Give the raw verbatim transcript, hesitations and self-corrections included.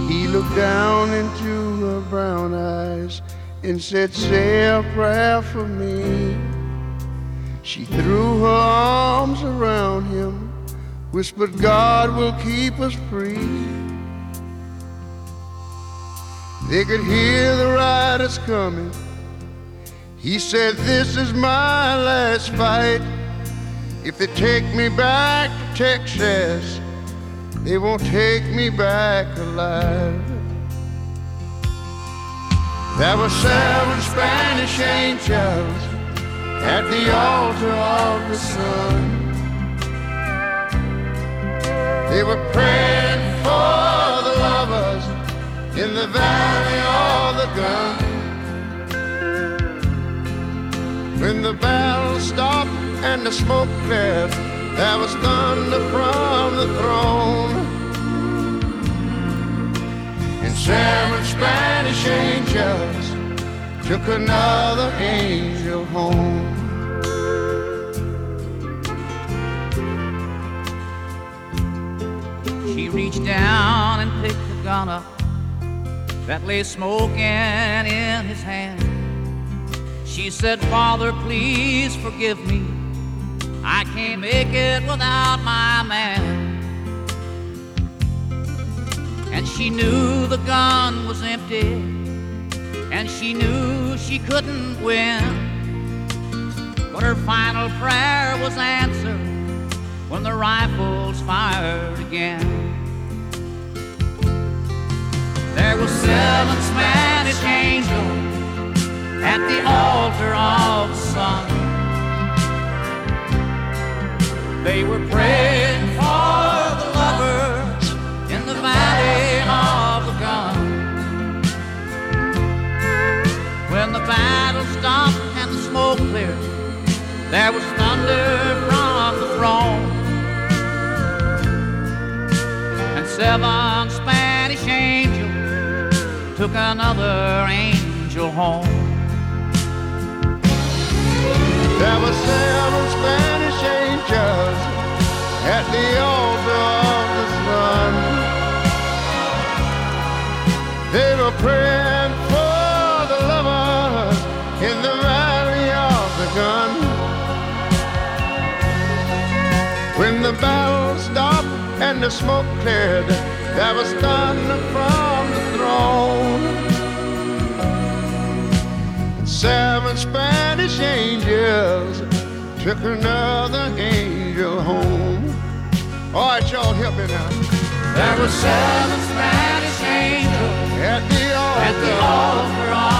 He looked down into her brown eyes and said, say a prayer for me. She threw her arms around him, whispered, God will keep us free. They could hear the riders coming. He said, this is my last fight. If they take me back to Texas, they won't take me back alive. There were seven Spanish angels at the altar of the sun. They were praying for the lovers in the valley of the gun. When the battle stopped and the smoke cleared, there was thunder from the throne. And seven Spanish angels took another angel home. She reached down and picked the gun up that lay smoking in his hand. She said, Father, please forgive me. I can't make it without my man. And she knew the gun was empty, and she knew she couldn't win. But her final prayer was answered when the rifles fired again. There were seven Spanish angels at the altar of the sun. They were praying for the lovers in the valley of the gun. When the battle stopped and the smoke cleared, there was thunder from the throne. And seven Spanish angels took another angel home. There were seven Spanish angels at the altar of the sun. They were praying for the lovers in the valley of the gun. When the battle stopped and the smoke cleared, there was thunder from the throne. Seven Spanish angels took another angel home. All right, y'all, help me now. There were seven Spanish angels at the altar, at the altar of